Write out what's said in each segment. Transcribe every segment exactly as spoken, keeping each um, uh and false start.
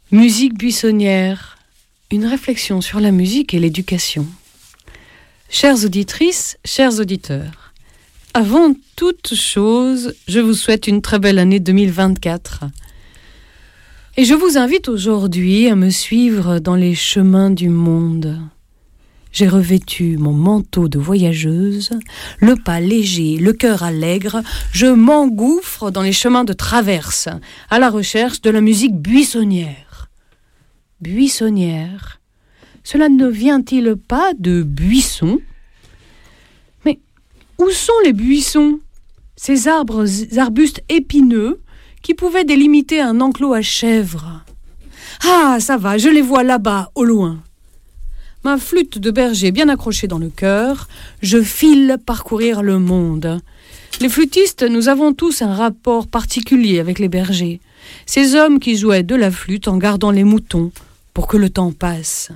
Musique buissonnière, une réflexion sur la musique et l'éducation. Chères auditrices, chers auditeurs, avant toute chose, je vous souhaite une très belle année deux mille vingt-quatre. Et je vous invite aujourd'hui à me suivre dans les chemins du monde. J'ai revêtu mon manteau de voyageuse, le pas léger, le cœur allègre, je m'engouffre dans les chemins de traverse, à la recherche de la musique buissonnière. Buissonnière, cela ne vient-il pas de buisson ? Mais où sont les buissons ? Ces arbres, arbustes épineux qui pouvaient délimiter un enclos à chèvres. Ah, ça va, je les vois là-bas, au loin. Ma flûte de berger bien accrochée dans le cœur, je file parcourir le monde. Les flûtistes, nous avons tous un rapport particulier avec les bergers. Ces hommes qui jouaient de la flûte en gardant les moutons pour que le temps passe.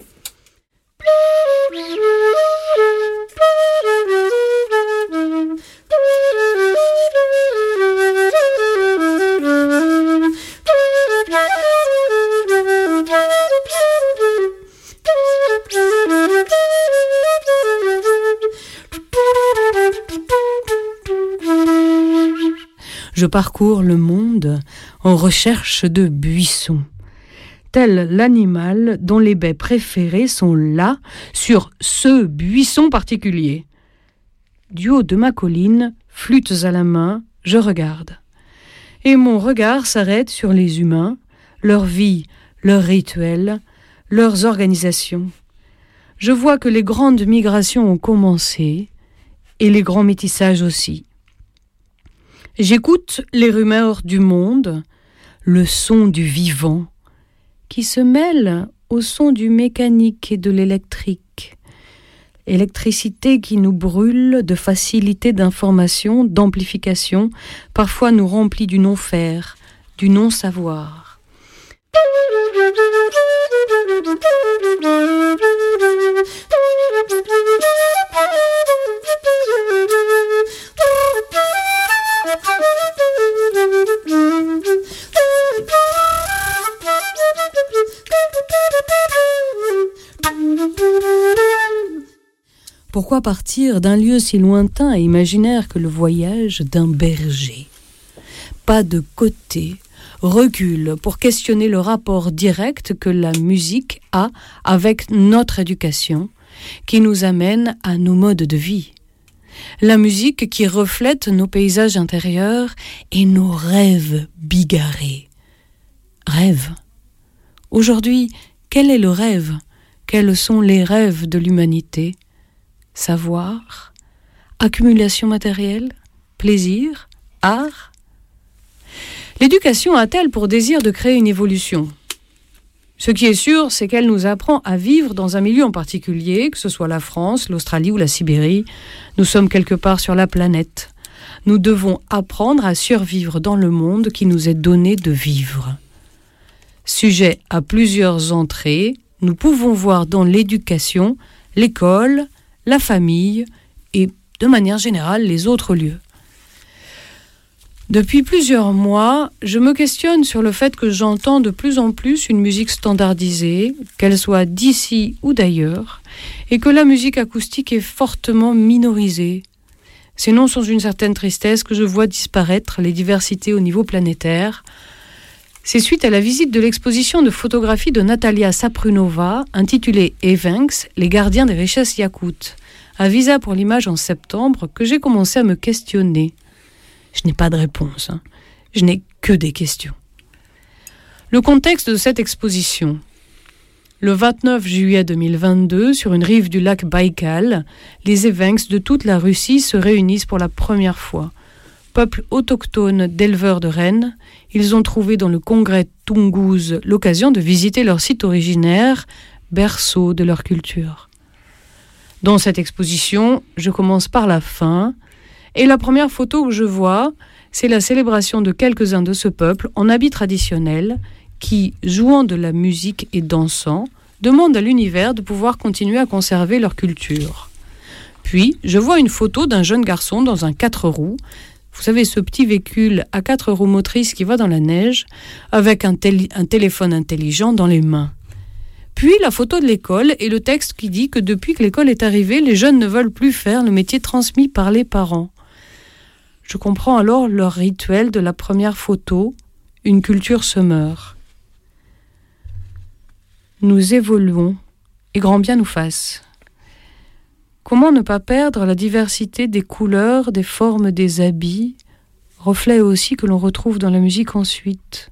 Je parcours le monde en recherche de buissons, tel l'animal dont les baies préférées sont là, sur ce buisson particulier. Du haut de ma colline, flûtes à la main, je regarde. Et mon regard s'arrête sur les humains, leur vie, leurs rituels, leurs organisations. Je vois que les grandes migrations ont commencé, et les grands métissages aussi. J'écoute les rumeurs du monde, le son du vivant, qui se mêle au son du mécanique et de l'électrique. Électricité qui nous brûle de facilité d'information, d'amplification, parfois nous remplit du non-faire, du non-savoir. Pourquoi partir d'un lieu si lointain et imaginaire que le voyage d'un berger ? Pas de côté, recul pour questionner le rapport direct que la musique a avec notre éducation, qui nous amène à nos modes de vie. La musique qui reflète nos paysages intérieurs et nos rêves bigarrés. Rêve. Aujourd'hui, quel est le rêve ? Quels sont les rêves de l'humanité ? Savoir, accumulation matérielle, plaisir, art. L'éducation a-t-elle pour désir de créer une évolution ? Ce qui est sûr, c'est qu'elle nous apprend à vivre dans un milieu en particulier, que ce soit la France, l'Australie ou la Sibérie. Nous sommes quelque part sur la planète. Nous devons apprendre à survivre dans le monde qui nous est donné de vivre. Sujet à plusieurs entrées, nous pouvons voir dans l'éducation, l'école, la famille et, de manière générale, les autres lieux. Depuis plusieurs mois, je me questionne sur le fait que j'entends de plus en plus une musique standardisée, qu'elle soit d'ici ou d'ailleurs, et que la musique acoustique est fortement minorisée. C'est non sans une certaine tristesse que je vois disparaître les diversités au niveau planétaire. C'est suite à la visite de l'exposition de photographie de Natalia Saprunova, intitulée Evenks, les gardiens des richesses yakoutes, à Visa pour l'image en septembre, que j'ai commencé à me questionner. Je n'ai pas de réponse, hein. Je n'ai que des questions. Le contexte de cette exposition. Le vingt-neuf juillet deux mille vingt-deux, sur une rive du lac Baïkal, les Evenks de toute la Russie se réunissent pour la première fois. Peuple autochtone d'éleveurs de rennes, ils ont trouvé dans le congrès Toungouze l'occasion de visiter leur site originaire, berceau de leur culture. Dans cette exposition, je commence par la fin, et la première photo que je vois, c'est la célébration de quelques-uns de ce peuple en habits traditionnels qui, jouant de la musique et dansant, demandent à l'univers de pouvoir continuer à conserver leur culture. Puis, je vois une photo d'un jeune garçon dans un quatre roues, Vous savez, ce petit véhicule à quatre roues motrices qui va dans la neige avec un, tél- un téléphone intelligent dans les mains. Puis la photo de l'école et le texte qui dit que depuis que l'école est arrivée, les jeunes ne veulent plus faire le métier transmis par les parents. Je comprends alors leur rituel de la première photo, une culture se meurt. Nous évoluons, et grand bien nous fasse. Comment ne pas perdre la diversité des couleurs, des formes des habits, reflet aussi que l'on retrouve dans la musique ensuite.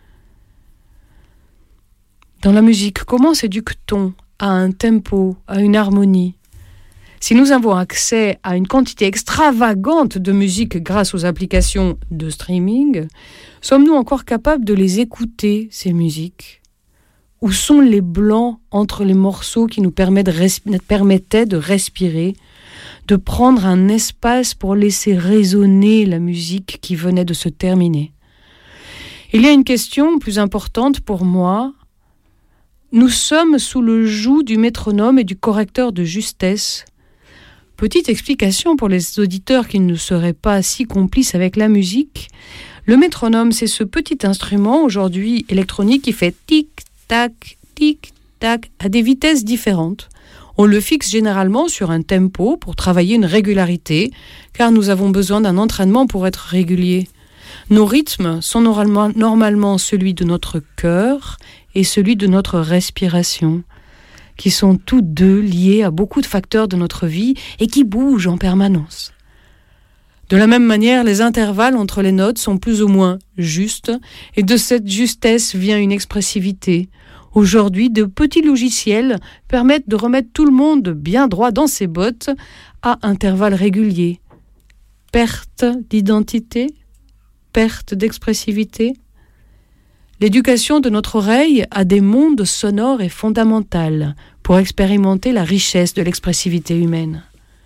Dans la musique, comment s'éduque-t-on à un tempo, à une harmonie ? Si nous avons accès à une quantité extravagante de musique grâce aux applications de streaming, sommes-nous encore capables de les écouter, ces musiques ? Où sont les blancs entre les morceaux qui nous permettent de res- permettaient de respirer, de prendre un espace pour laisser résonner la musique qui venait de se terminer ? Il y a une question plus importante pour moi. Nous sommes sous le joug du métronome et du correcteur de justesse. Petite explication pour les auditeurs qui ne seraient pas si complices avec la musique. Le métronome, c'est ce petit instrument aujourd'hui électronique qui fait tic-tac, tic-tac à des vitesses différentes. On le fixe généralement sur un tempo pour travailler une régularité, car nous avons besoin d'un entraînement pour être réguliers. Nos rythmes sont normalement, normalement celui de notre cœur et celui de notre respiration, qui sont tous deux liés à beaucoup de facteurs de notre vie et qui bougent en permanence. De la même manière, les intervalles entre les notes sont plus ou moins justes, et de cette justesse vient une expressivité. Aujourd'hui, de petits logiciels permettent de remettre tout le monde bien droit dans ses bottes à intervalles réguliers. Perte d'identité, perte d'expressivité. L'éducation de notre oreille à des mondes sonores est fondamentale pour expérimenter la richesse de l'expressivité humaine.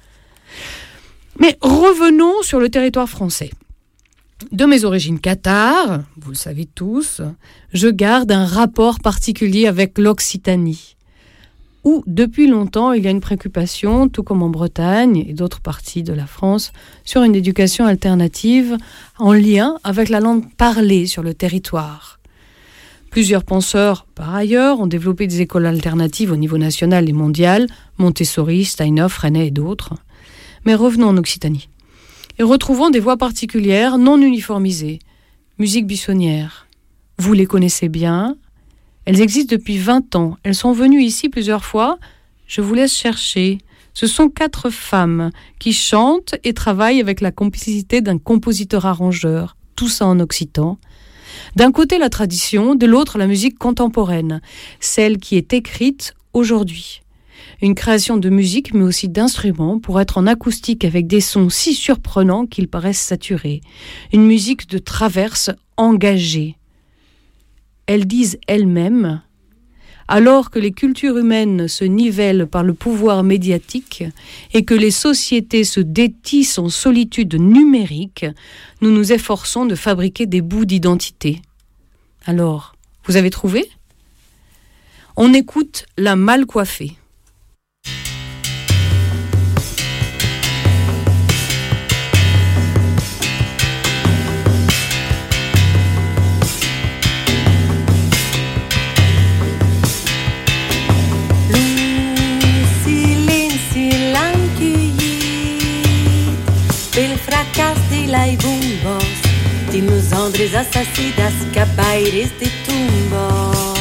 Mais revenons sur le territoire français. De mes origines cathares, vous le savez tous, je garde un rapport particulier avec l'Occitanie, où depuis longtemps il y a une préoccupation, tout comme en Bretagne et d'autres parties de la France, sur une éducation alternative en lien avec la langue parlée sur le territoire. Plusieurs penseurs, par ailleurs, ont développé des écoles alternatives au niveau national et mondial, Montessori, Steinhoff, Freinet et d'autres. Mais revenons en Occitanie. Et retrouvons des voix particulières, non uniformisées. Musique buissonnière. Vous les connaissez bien. Elles existent depuis vingt ans. Elles sont venues ici plusieurs fois. Je vous laisse chercher. Ce sont quatre femmes qui chantent et travaillent avec la complicité d'un compositeur-arrangeur. Tout ça en occitan. D'un côté la tradition, de l'autre la musique contemporaine, celle qui est écrite aujourd'hui. Une création de musique mais aussi d'instruments pour être en acoustique avec des sons si surprenants qu'ils paraissent saturés. Une musique de traverse engagée. Elles disent elles-mêmes, alors que les cultures humaines se nivellent par le pouvoir médiatique et que les sociétés se détissent en solitude numérique, nous nous efforçons de fabriquer des bouts d'identité. Alors, vous avez trouvé ? On écoute La Mal Coiffée. Lai bumbos, din los hombres assassidas, capaires de tumbos.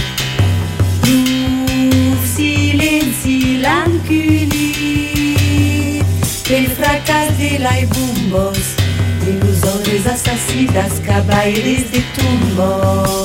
Nu silenci l'enculit, pel fracàs de lai bumbos, din los hombres assassidas, capaires de tumbos.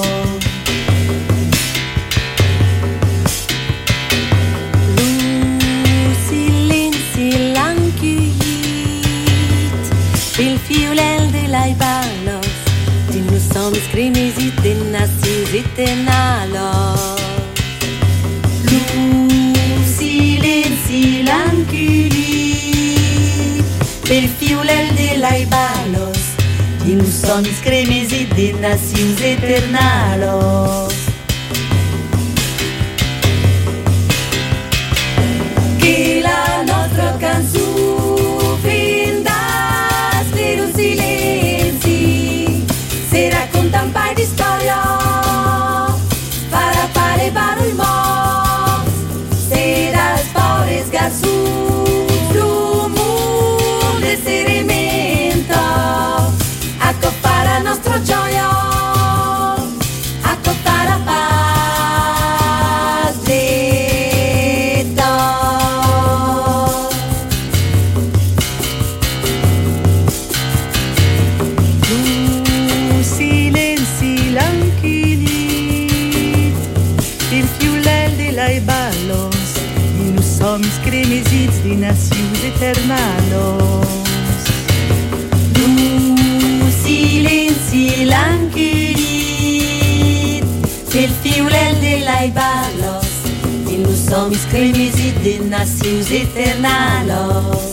Il fiulel de lai balos, din nos homes crimis i de nacius eternalos. Lu silenci l'enculit, pel fiulel de lai balos, din nos homes crimis i de nacius eternalos. Que la nostra cançó silenci de nacius eternalos. Du silenci l'anculit, del fiulel de l'aibalos, din los somis cremisit de nacius eternalos.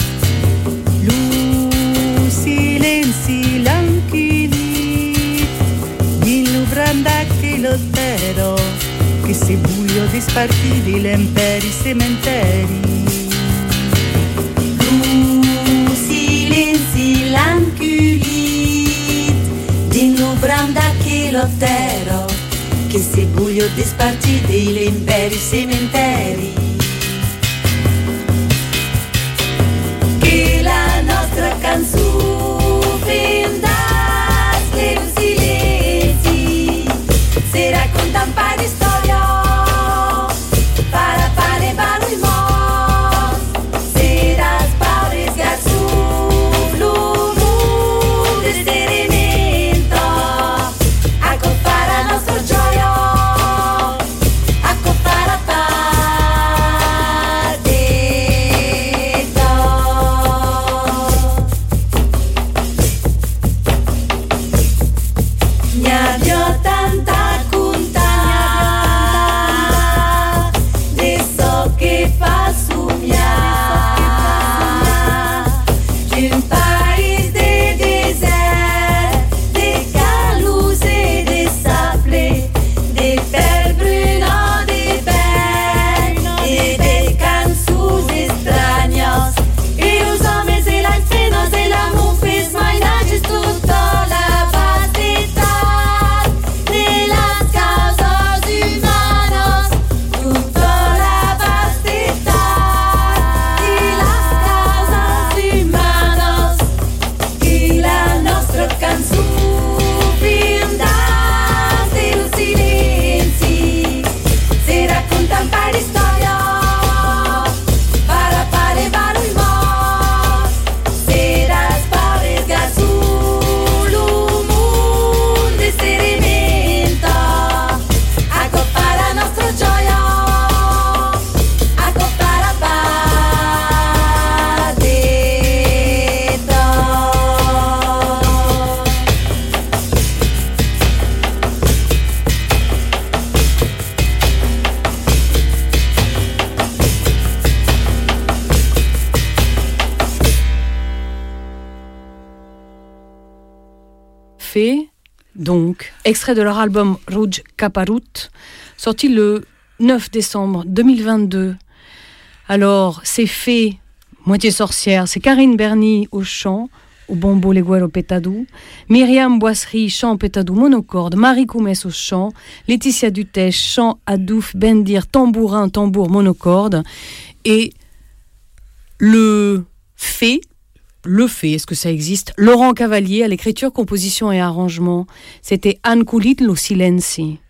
Lu silenci l'anculit, din lu brandac e l'ottero, che se buio dispartì di lemperi sementeri. Du silenci l'anculit, din lu brandac e l'ottero, che se buio dispartì di lemperi sementeri. Che la nostra canzone fendas del silenzi, se racconta un paio di storie para fare barulmos, se das paures garçons l'umu d'esterimento, a coppare al nostro gioio, a coppare a ne abbia tanta conta de so che fa somiar d'un país de désert, de calus et de sable, de fer brûlant, de vent et de cançons estranyos, e os homens e las penas e l'amor fez mainatges tota la vastità de las causas humanas, tota la vastità de las causas humanas, que la nostra canzone findas del silenzi, se racconta un paio di storie para fare barulmos, se das paures garçons l'umu d'esterimento, a coppare al nostro gioia, a coppare a Fée, donc, extrait de leur album Rouge Caparut, sorti le neuf décembre deux mille vingt-deux. Alors, c'est Fée, moitié sorcière, c'est Karine Berny au chant, au bombo leguero pétadou, Myriam Boisserie, chant pétadou monocorde, Marie Coumès au chant, Laetitia Dutèche, chant adouf, bendir, tambourin, tambour monocorde, et le Fée, le fait, est-ce que ça existe? Laurent Cavalier à l'écriture, composition et arrangement. C'était Anne Coulit, lo silenzi.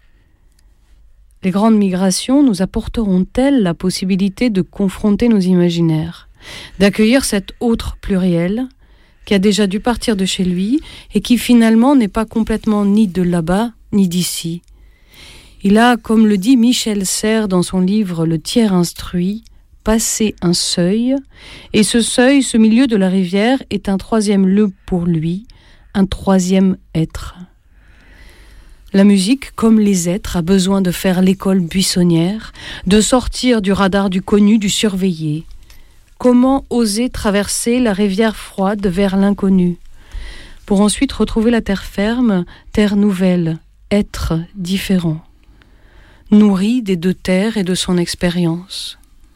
Les grandes migrations nous apporteront-elles la possibilité de confronter nos imaginaires, d'accueillir cet autre pluriel qui a déjà dû partir de chez lui et qui finalement n'est pas complètement ni de là-bas ni d'ici. Il a, comme le dit Michel Serres dans son livre Le tiers instruit, passé un seuil, et ce seuil, ce milieu de la rivière, est un troisième lieu pour lui, un troisième être. La musique, comme les êtres, a besoin de faire l'école buissonnière, de sortir du radar du connu, du surveillé. Comment oser traverser la rivière froide vers l'inconnu, pour ensuite retrouver la terre ferme, terre nouvelle, être différent, nourri des deux terres et de son expérience.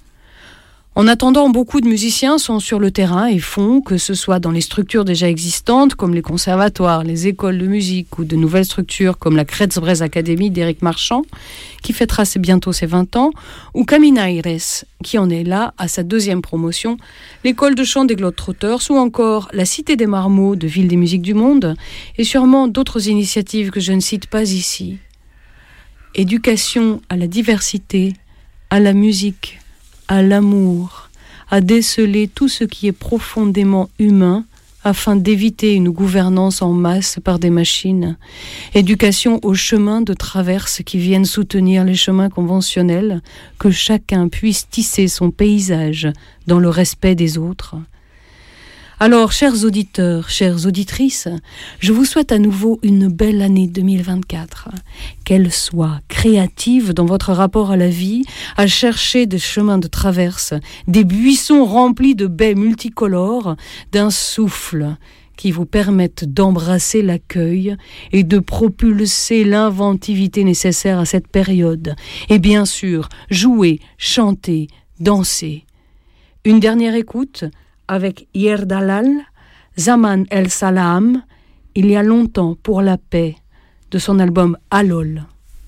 En attendant, beaucoup de musiciens sont sur le terrain et font, que ce soit dans les structures déjà existantes, comme les conservatoires, les écoles de musique, ou de nouvelles structures comme la Kretzbrez Academy d'Éric Marchand, qui fêtera bientôt ses vingt ans, ou Caminaires, qui en est là à sa deuxième promotion, l'école de chant des Globetrotters, ou encore la Cité des Marmots de Ville des Musiques du Monde, et sûrement d'autres initiatives que je ne cite pas ici. Éducation à la diversité, à la musique, à l'amour, à déceler tout ce qui est profondément humain, afin d'éviter une gouvernance en masse par des machines, éducation aux chemins de traverse qui viennent soutenir les chemins conventionnels, que chacun puisse tisser son paysage dans le respect des autres. Alors, chers auditeurs, chères auditrices, je vous souhaite à nouveau une belle année deux mille vingt-quatre. Qu'elle soit créative dans votre rapport à la vie, à chercher des chemins de traverse, des buissons remplis de baies multicolores, d'un souffle qui vous permettent d'embrasser l'accueil et de propulser l'inventivité nécessaire à cette période. Et bien sûr, jouer, chanter, danser. Une dernière écoute avec Yerdalal, Zaman El Salam, il y a longtemps pour la paix, de son album Alol.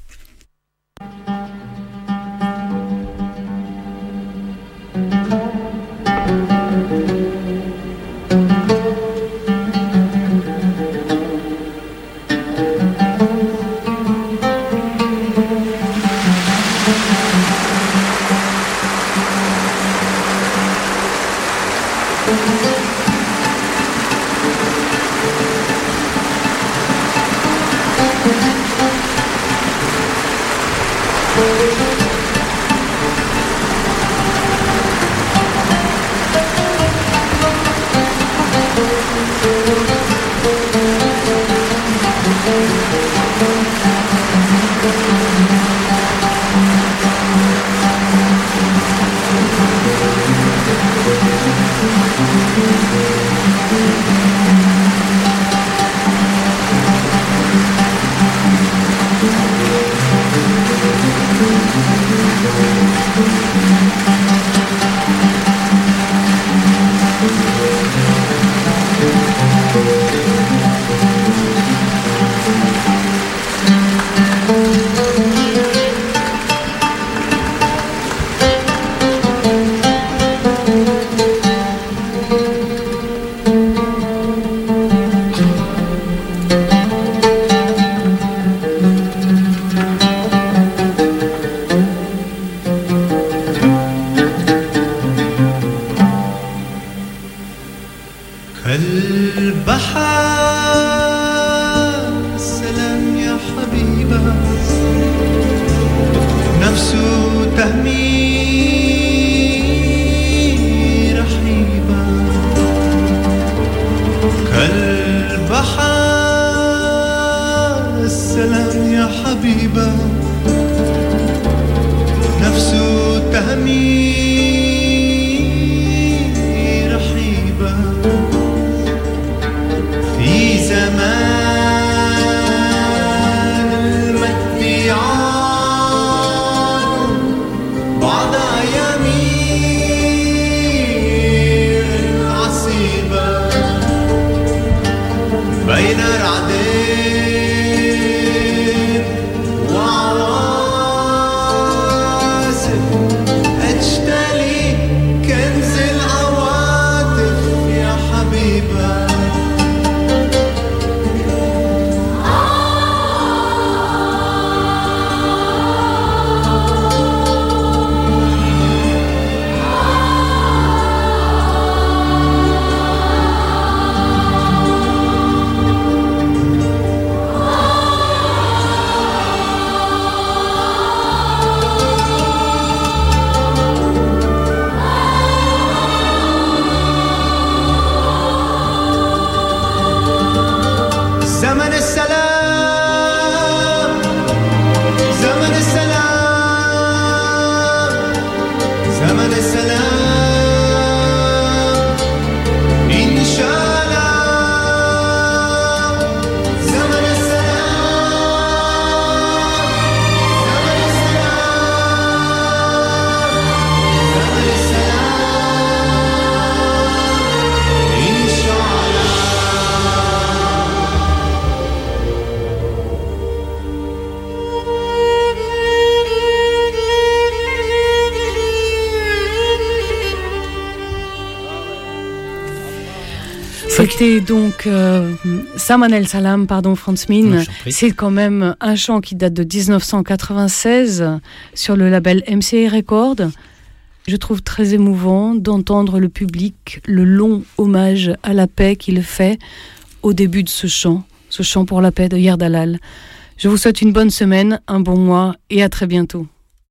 C'était donc euh, Zaman El Salam, pardon Franz Min. C'est quand même un chant qui date de dix-neuf cent quatre-vingt-seize sur le label M C A Records. Je trouve très émouvant d'entendre le public, le long hommage à la paix qu'il fait au début de ce chant, ce chant pour la paix de Yerdalal. Je vous souhaite une bonne semaine, un bon mois et à très bientôt.